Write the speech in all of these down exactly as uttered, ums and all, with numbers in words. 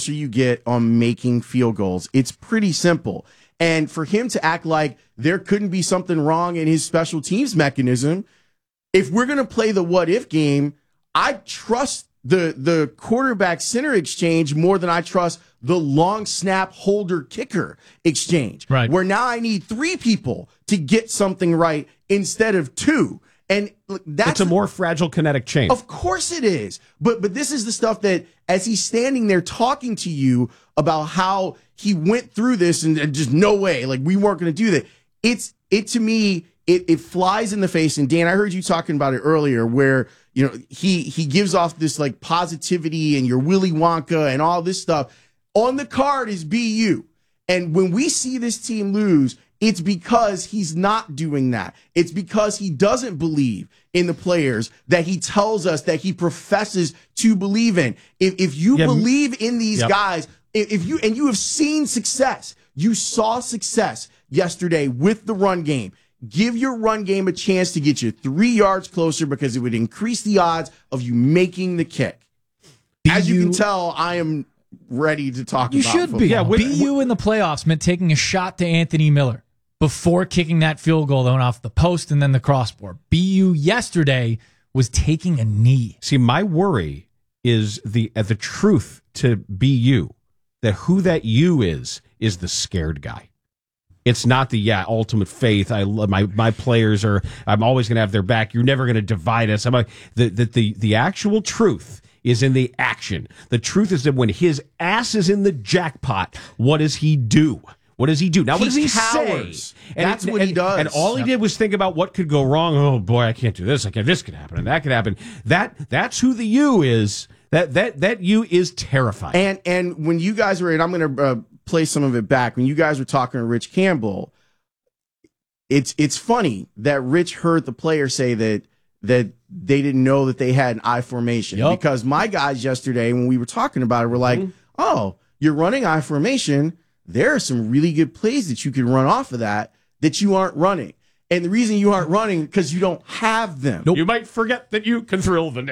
closer you get on making field goals. It's pretty simple. And for him to act like there couldn't be something wrong in his special teams mechanism, if we're going to play the what if game, I trust the the quarterback center exchange more than I trust the long snap holder kicker exchange. Right. Where now I need three people to get something right instead of two. And look, that's it's a more fragile kinetic chain. Of course it is. But but this is the stuff that as he's standing there talking to you about how he went through this and, and just no way, like we weren't going to do that. It's it to me, it, it flies in the face. And Dan, I heard you talking about it earlier where, you know, he he gives off this like positivity and you're Willy Wonka and all this stuff. On the card is B U. And when we see this team lose, it's because he's not doing that. It's because he doesn't believe in the players that he tells us that he professes to believe in. If, if you Yeah, believe in these yep. guys, if, if you and you have seen success, you saw success yesterday with the run game. Give your run game a chance to get you three yards closer because it would increase the odds of you making the kick. As you, you can tell, I am ready to talk you about should football. be. Yeah, with- B U in the playoffs meant taking a shot to Anthony Miller before kicking that field goal that went off the post and then the crossbar. B U yesterday was taking a knee. See, my worry is the uh, the truth to B U, that who that you is, is the scared guy. It's not the, yeah, ultimate faith. I love my, my players are, I'm always going to have their back. You're never going to divide us. I'm like, the, the, the, the actual truth is in the action. The truth is that when his ass is in the jackpot, what does he do? What does he do? Now, what does he cowers. say? That's it- what he and- does. And all he did was think about what could go wrong. Oh boy, I can't do this. I can't. This could happen, and that could happen. That that's who the you is. That that that you is terrifying. And and when you guys were, and I'm going to uh, play some of it back. When you guys were talking to Rich Campbell, it's it's funny that Rich heard the player say that that they didn't know that they had an I formation. Yep. Because my guys yesterday, when we were talking about it, were like, mm-hmm. "Oh, you're running I formation. There are some really good plays that you can run off of that that you aren't running." And the reason you aren't running because you don't have them. Nope. You might forget that you can thrill the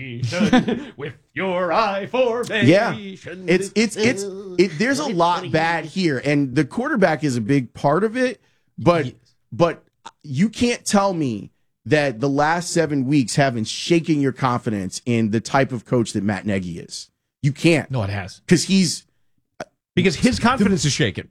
nation with your I formation. Yeah, it's it's it's it, there's a lot bad here, and the quarterback is a big part of it. But but you can't tell me that the last seven weeks haven't shaken your confidence in the type of coach that Matt Nagy is. You can't. No, it has. Because he's because his confidence is shaken.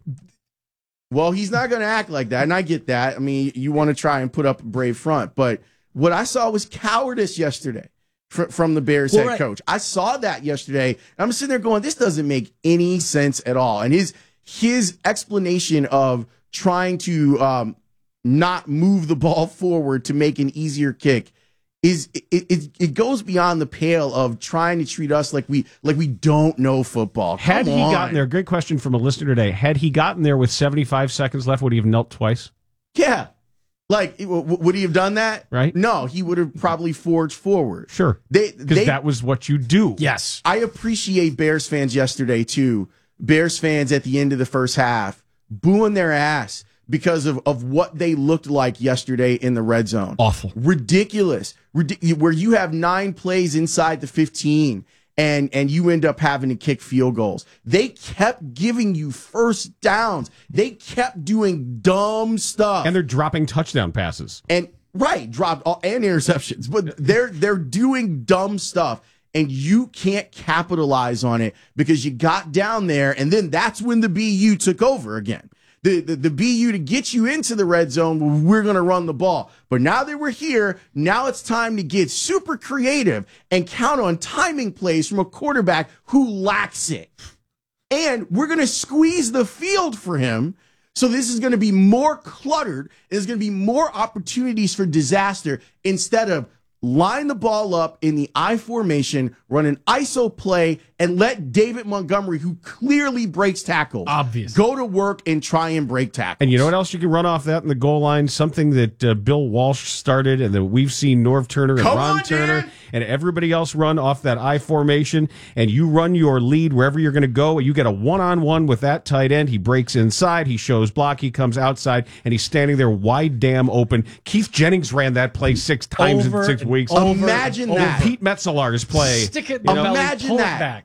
Well, he's not going to act like that, and I get that. I mean, you want to try and put up a brave front, but what I saw was cowardice yesterday fr- from the Bears well, head right. coach. I saw that yesterday, and I'm sitting there going, this doesn't make any sense at all. And his his explanation of trying to um, not move the ball forward to make an easier kick is it, it it goes beyond the pale of trying to treat us like we like we don't know football. Come Had he on. gotten there, great question from a listener today. Had he gotten there with seventy-five seconds left, would he have knelt twice? Yeah. Like, w- w- would he have done that? Right. No, he would have probably forged forward. Sure. They, Because they, that was what you do. Yes. I appreciate Bears fans yesterday, too. Bears fans at the end of the first half booing their ass because of, of what they looked like yesterday in the red zone. Awful. Ridiculous. Ridic- where you have nine plays inside the fifteen and, and you end up having to kick field goals. They kept giving you first downs. They kept doing dumb stuff. And they're dropping touchdown passes. And right, dropped all, and interceptions, but they're they're doing dumb stuff, and you can't capitalize on it because you got down there, and then that's when the B U took over again. The, the, the B U to get you into the red zone, we're going to run the ball. But now that we're here, now it's time to get super creative and count on timing plays from a quarterback who lacks it. And we're going to squeeze the field for him. So this is going to be more cluttered. There's going to be more opportunities for disaster instead of line the ball up in the I formation, run an I S O play, and let David Montgomery, who clearly breaks tackles, Obvious. go to work and try and break tackles. And you know what else you can run off that in the goal line? Something that uh, Bill Walsh started and that we've seen Norv Turner and Come Ron on, Turner Dan. and everybody else run off that I formation, and you run your lead wherever you're going to go. You get a one-on-one with that tight end. He breaks inside. He shows block. He comes outside, and he's standing there wide damn open. Keith Jennings ran that play six times Over in six and weeks. over Imagine and that. Pete Metzelar's play. Stick it in the you know? belly, Imagine pull it that. back.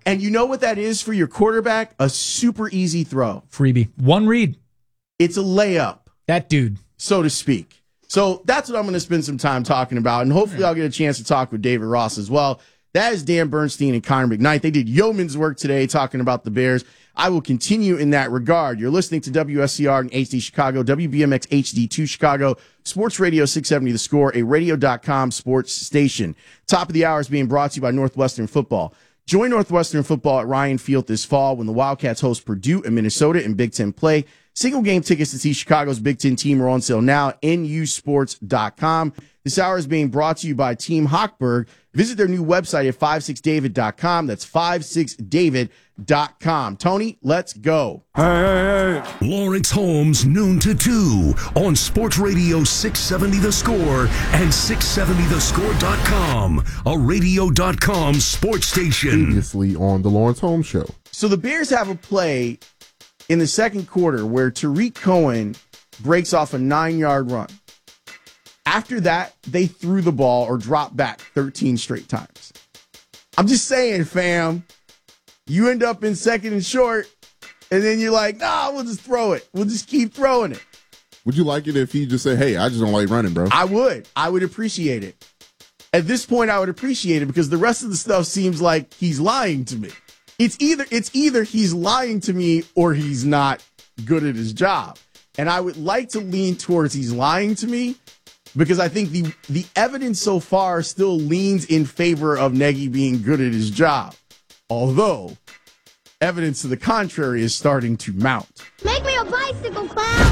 And you know what that is for your quarterback? A super easy throw. Freebie. One read. It's a layup. That dude. So to speak. So that's what I'm going to spend some time talking about. And hopefully I'll get a chance to talk with David Ross as well. That is Dan Bernstein and Connor McKnight. They did yeoman's work today talking about the Bears. I will continue in that regard. You're listening to W S C R and H D Chicago, W B M X H D two Chicago, Sports Radio six seventy The Score, a radio dot com sports station. Top of the hour is being brought to you by Northwestern Football. Join Northwestern Football at Ryan Field this fall when the Wildcats host Purdue and Minnesota in Big Ten play. Single game tickets to see Chicago's Big Ten team are on sale now, N U sports dot com. This hour is being brought to you by Team Hochberg. Visit their new website at five six david dot com. That's five six david dot com. Tony, let's go. Hey, hey, hey. Lawrence Holmes, noon to two on Sports Radio six seventy The Score and six seventy the score dot com, a radio dot com sports station. Previously on the Lawrence Holmes Show. So the Bears have a play in the second quarter where Tariq Cohen breaks off a nine-yard run. After that, they threw the ball or dropped back thirteen straight times. I'm just saying, fam, you end up in second and short, and then you're like, nah, we'll just throw it. We'll just keep throwing it. Would you like it if he just said, hey, I just don't like running, bro? I would. I would appreciate it. At this point, I would appreciate it because the rest of the stuff seems like he's lying to me. It's either it's either he's lying to me or he's not good at his job. And I would like to lean towards he's lying to me because I think the, the evidence so far still leans in favor of Nagy being good at his job. Although, evidence to the contrary is starting to mount. Make me a bicycle clown!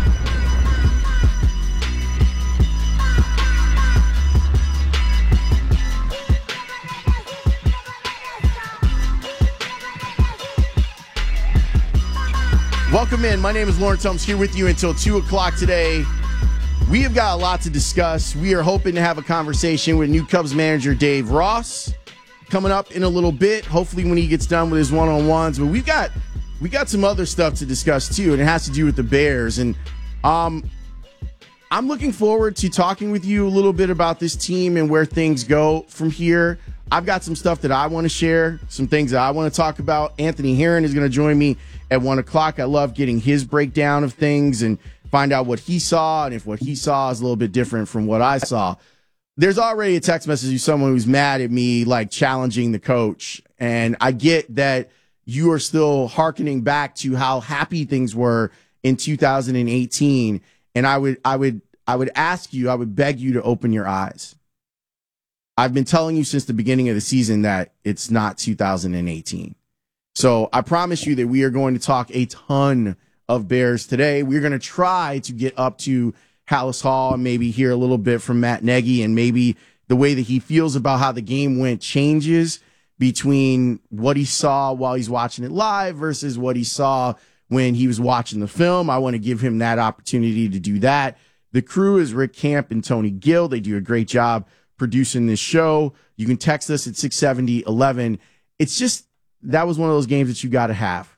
Welcome in. My name is Lawrence Holmes here with you until two o'clock today. We have got a lot to discuss. We are hoping to have a conversation with new Cubs manager Dave Ross coming up in a little bit, hopefully when he gets done with his one-on-ones. But we've got we got some other stuff to discuss too, and it has to do with the Bears. And um, I'm looking forward to talking with you a little bit about this team and where things go from here. I've got some stuff that I want to share, some things that I want to talk about. Anthony Herron is going to join me at one o'clock. I love getting his breakdown of things and find out what he saw and if what he saw is a little bit different from what I saw. There's already a text message of someone who's mad at me, like challenging the coach. And I get that you are still hearkening back to how happy things were in two thousand eighteen. And I would, I would, I would ask you, I would beg you to open your eyes. I've been telling you since the beginning of the season that it's not two thousand eighteen. So I promise you that we are going to talk a ton of Bears today. We're going to try to get up to Hallis Hall and maybe hear a little bit from Matt Nagy, and maybe the way that he feels about how the game went changes between what he saw while he's watching it live versus what he saw when he was watching the film. I want to give him that opportunity to do that. The crew is Rick Camp and Tony Gill. They do a great job producing this show. You can text us at six seventy eleven. It's just, that was one of those games that you got to have.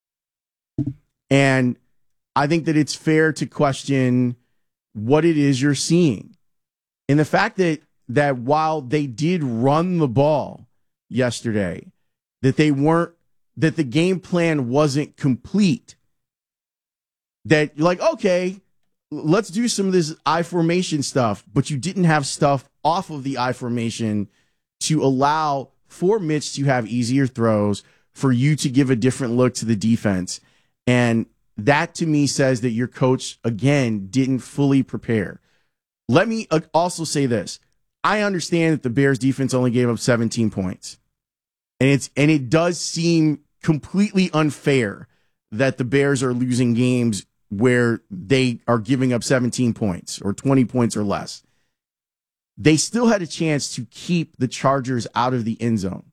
And I think that it's fair to question what it is you're seeing. And the fact that, that while they did run the ball yesterday, that they weren't, that the game plan wasn't complete. That you're like, okay, let's do some of this I formation stuff, but you didn't have stuff off of the I formation to allow for Mitch to have easier throws, for you to give a different look to the defense. And that to me says that your coach, again, didn't fully prepare. Let me also say this. I understand that the Bears defense only gave up seventeen points. And it's and it does seem completely unfair that the Bears are losing games where they are giving up seventeen points or twenty points or less. They still had a chance to keep the Chargers out of the end zone.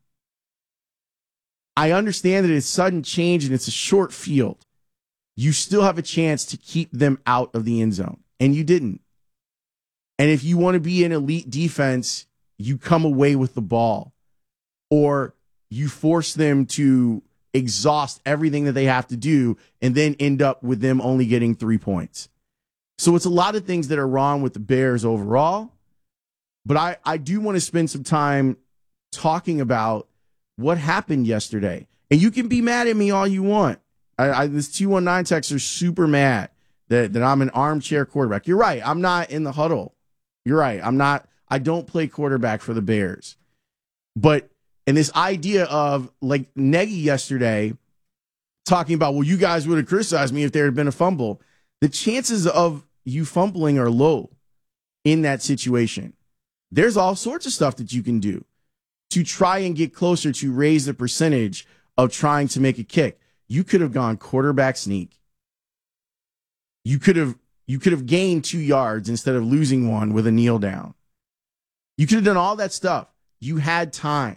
I understand that it's sudden change and it's a short field. You still have a chance to keep them out of the end zone, and you didn't. And if you want to be an elite defense, you come away with the ball, or you force them to exhaust everything that they have to do and then end up with them only getting three points. So it's a lot of things that are wrong with the Bears overall. But I, I do want to spend some time talking about what happened yesterday. And you can be mad at me all you want. I, I, this two one nine texter is super mad that, that I'm an armchair quarterback. You're right. I'm not in the huddle. You're right. I'm not. I don't play quarterback for the Bears. But, and this idea of like Nagy yesterday talking about, well, you guys would have criticized me if there had been a fumble. The chances of you fumbling are low in that situation. There's all sorts of stuff that you can do to try and get closer to raise the percentage of trying to make a kick. You could have gone quarterback sneak. You could have you could have gained two yards instead of losing one with a kneel down. You could have done all that stuff. You had time.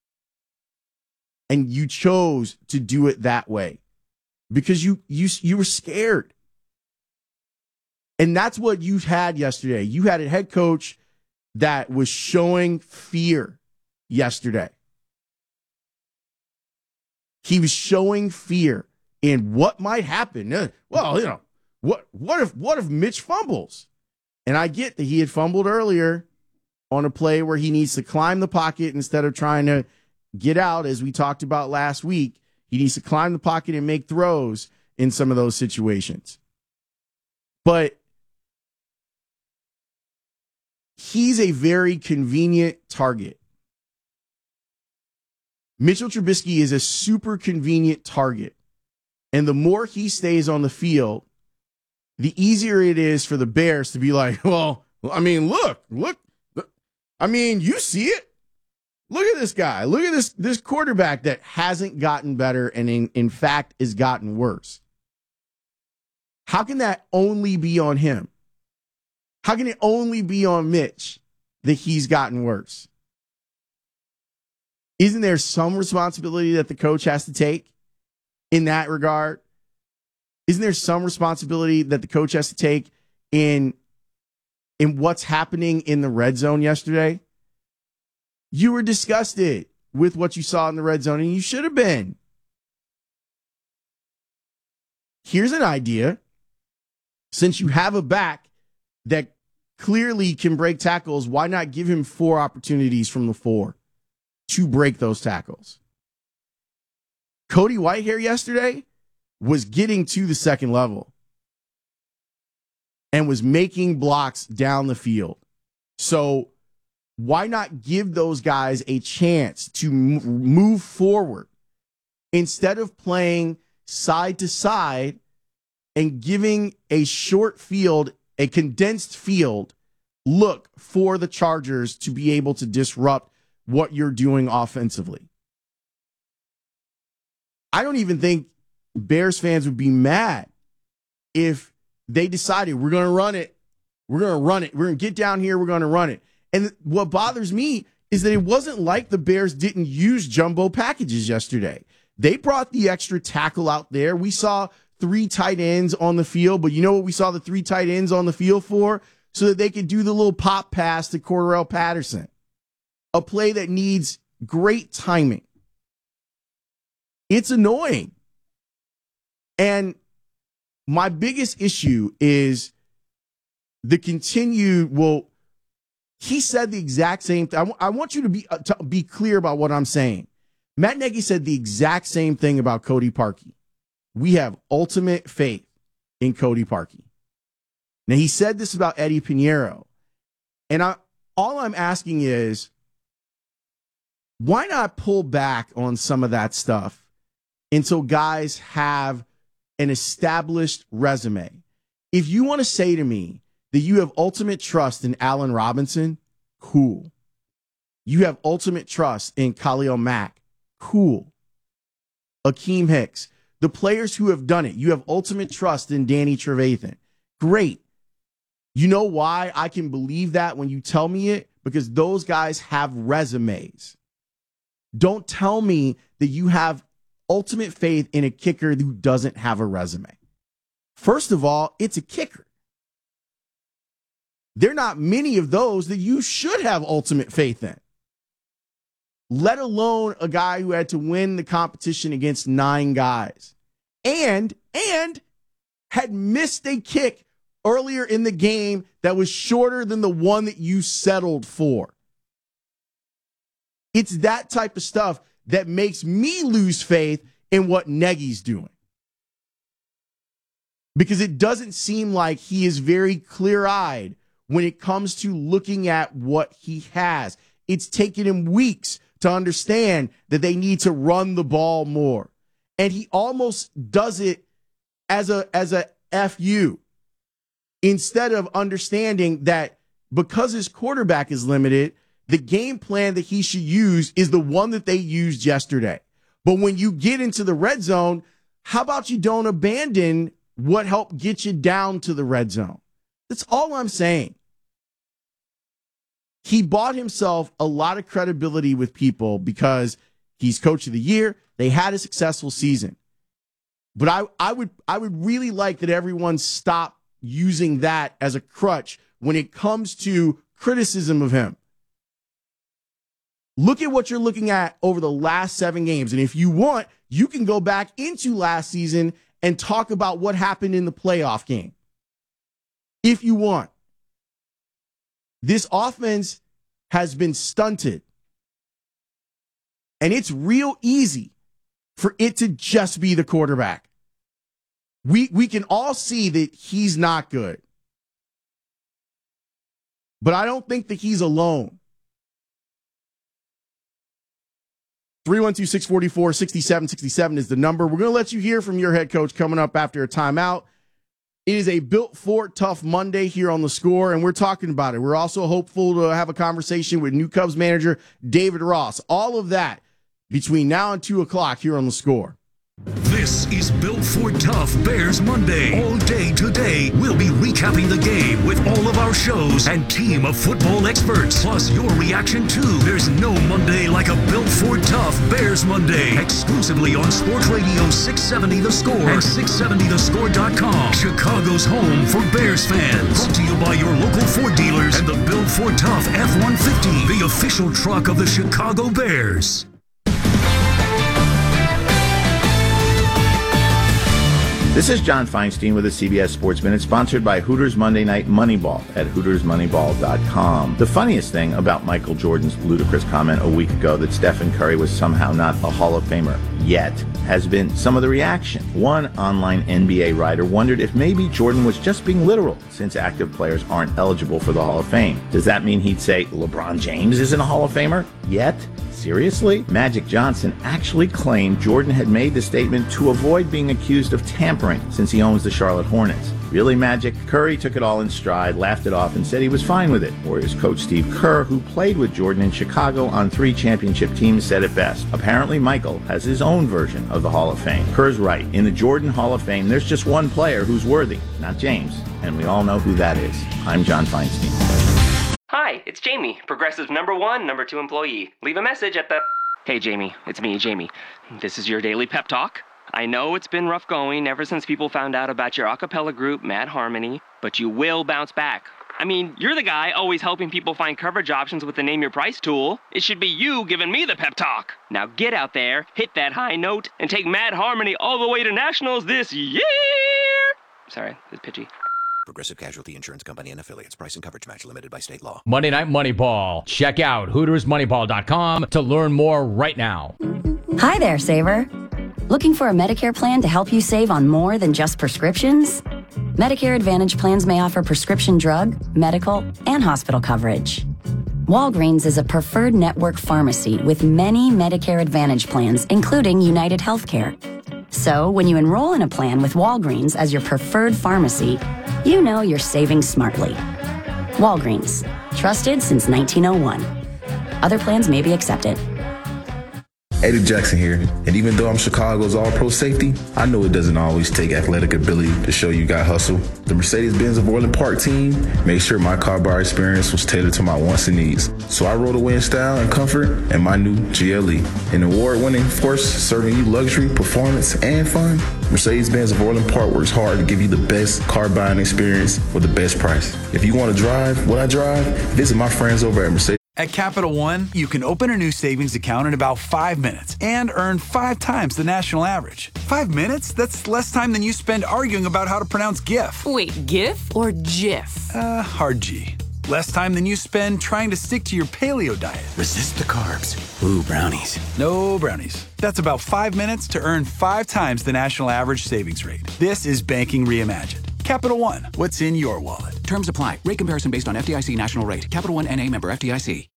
And you chose to do it that way because you you you were scared. And that's what you had yesterday. You had a head coach that was showing fear yesterday. He was showing fear in what might happen. Well, you know, what what if what if Mitch fumbles? And I get that he had fumbled earlier on a play where he needs to climb the pocket instead of trying to get out, as we talked about last week. He needs to climb the pocket and make throws in some of those situations. But he's a very convenient target. Mitchell Trubisky is a super convenient target. And the more he stays on the field, the easier it is for the Bears to be like, well, I mean, look, look, look. I mean, you see it. Look at this guy. Look at this, this quarterback that hasn't gotten better and in, in fact has gotten worse. How can that only be on him? How can it only be on Mitch that he's gotten worse? Isn't there some responsibility that the coach has to take in that regard? Isn't there some responsibility that the coach has to take in, in what's happening in the red zone yesterday? You were disgusted with what you saw in the red zone, and you should have been. Here's an idea. Since you have a back that clearly can break tackles, why not give him four opportunities from the four to break those tackles? Cody Whitehair yesterday was getting to the second level and was making blocks down the field. So why not give those guys a chance to move forward instead of playing side to side and giving a short field, a condensed field look for the Chargers to be able to disrupt what you're doing offensively? I don't even think Bears fans would be mad if they decided we're going to run it. We're going to run it. We're going to get down here. We're going to run it. And what bothers me is that it wasn't like the Bears didn't use jumbo packages yesterday. They brought the extra tackle out there. We saw three tight ends on the field, but you know what we saw the three tight ends on the field for? So that they could do the little pop pass to Cordarrelle Patterson, a play that needs great timing. It's annoying. And my biggest issue is the continued, well, he said the exact same thing. I, w- I want you to be uh, to be clear about what I'm saying. Matt Nagy said the exact same thing about Cody Parkey. We have ultimate faith in Cody Parkey. Now, he said this about Eddie Pinheiro. And I, all I'm asking is, why not pull back on some of that stuff until guys have an established resume? If you want to say to me that you have ultimate trust in Allen Robinson, cool. You have ultimate trust in Khalil Mack, cool. Akeem Hicks, the players who have done it, you have ultimate trust in Danny Trevathan. Great. You know why I can believe that when you tell me it? Because those guys have resumes. Don't tell me that you have ultimate faith in a kicker who doesn't have a resume. First of all, it's a kicker. There are not many of those that you should have ultimate faith in, let alone a guy who had to win the competition against nine guys and, and had missed a kick earlier in the game that was shorter than the one that you settled for. It's that type of stuff that makes me lose faith in what Nagy's doing. Because it doesn't seem like he is very clear-eyed when it comes to looking at what he has. It's taken him weeks to understand that they need to run the ball more. And he almost does it as a as a F U instead of understanding that because his quarterback is limited, the game plan that he should use is the one that they used yesterday. But when you get into the red zone, how about you don't abandon what helped get you down to the red zone? That's all I'm saying. He bought himself a lot of credibility with people because he's coach of the year. They had a successful season. But I, I would I would really like that everyone stop using that as a crutch when it comes to criticism of him. Look at what you're looking at over the last seven games. And if you want, you can go back into last season and talk about what happened in the playoff game. If you want. This offense has been stunted. And it's real easy for it to just be the quarterback. We we can all see that he's not good. But I don't think that he's alone. three one two, six four four, six seven six seven is the number. We're going to let you hear from your head coach coming up after a timeout. It is a Built For Tough Monday here on The Score, and we're talking about it. We're also hopeful to have a conversation with new Cubs manager David Ross. All of that between now and two o'clock here on The Score. This is Built For Tough Bears Monday. All day today, we'll be recapping the game with all of our shows and team of football experts. Plus your reaction too. There's no Monday like a Built For Tough Bears Monday. Exclusively on Sports Radio six seventy The Score and six seventy the score dot com. Chicago's home for Bears fans. Brought to you by your local Ford dealers and the Built For Tough F one fifty, the official truck of the Chicago Bears. This is John Feinstein with the C B S Sports Minute, sponsored by Hooters Monday Night Moneyball at hooters moneyball dot com. The funniest thing about Michael Jordan's ludicrous comment a week ago that Stephen Curry was somehow not a Hall of Famer yet has been some of the reaction. One online N B A writer wondered if maybe Jordan was just being literal, since active players aren't eligible for the Hall of Fame. Does that mean he'd say LeBron James isn't a Hall of Famer yet? Seriously? Magic Johnson actually claimed Jordan had made the statement to avoid being accused of tampering since he owns the Charlotte Hornets. Really, Magic? Curry took it all in stride, laughed it off, and said he was fine with it. Warriors coach Steve Kerr, who played with Jordan in Chicago on three championship teams, said it best. Apparently, Michael has his own version of the Hall of Fame. Kerr's right. In the Jordan Hall of Fame, there's just one player who's worthy, not James. And we all know who that is. I'm John Feinstein. Hi, it's Jamie, Progressive number one, number two employee. Leave a message at the... Hey, Jamie, it's me, Jamie. This is your daily pep talk. I know it's been rough going ever since people found out about your a cappella group, Mad Harmony, but you will bounce back. I mean, you're the guy always helping people find coverage options with the Name Your Price tool. It should be you giving me the pep talk. Now get out there, hit that high note, and take Mad Harmony all the way to nationals this year! Sorry, it's pitchy. Progressive Casualty Insurance Company and Affiliates. Price and coverage match limited by state law. Monday Night Moneyball. Check out hooters moneyball dot com to learn more right now. Hi there, Saver. Looking for a Medicare plan to help you save on more than just prescriptions? Medicare Advantage plans may offer prescription drug, medical, and hospital coverage. Walgreens is a preferred network pharmacy with many Medicare Advantage plans, including United Healthcare. So when you enroll in a plan with Walgreens as your preferred pharmacy, you know you're saving smartly. Walgreens, trusted since nineteen oh one. Other plans may be accepted. Eddie Jackson here, and even though I'm Chicago's all-pro safety, I know it doesn't always take athletic ability to show you got hustle. The Mercedes-Benz of Orland Park team made sure my car bar experience was tailored to my wants and needs. So I rode away in style and comfort in my new G L E. An award-winning force serving you luxury, performance, and fun. Mercedes-Benz of Orland Park works hard to give you the best car buying experience for the best price. If you want to drive what I drive, visit my friends over at Mercedes. At Capital One, you can open a new savings account in about five minutes and earn five times the national average. Five minutes? That's less time than you spend arguing about how to pronounce GIF. Wait, GIF or JIF? Uh, hard G. Less time than you spend trying to stick to your paleo diet. Resist the carbs. Ooh, brownies. No brownies. That's about five minutes to earn five times the national average savings rate. This is banking reimagined. Capital One, what's in your wallet? Terms apply. Rate comparison based on F D I C national rate. Capital One N A member F D I C.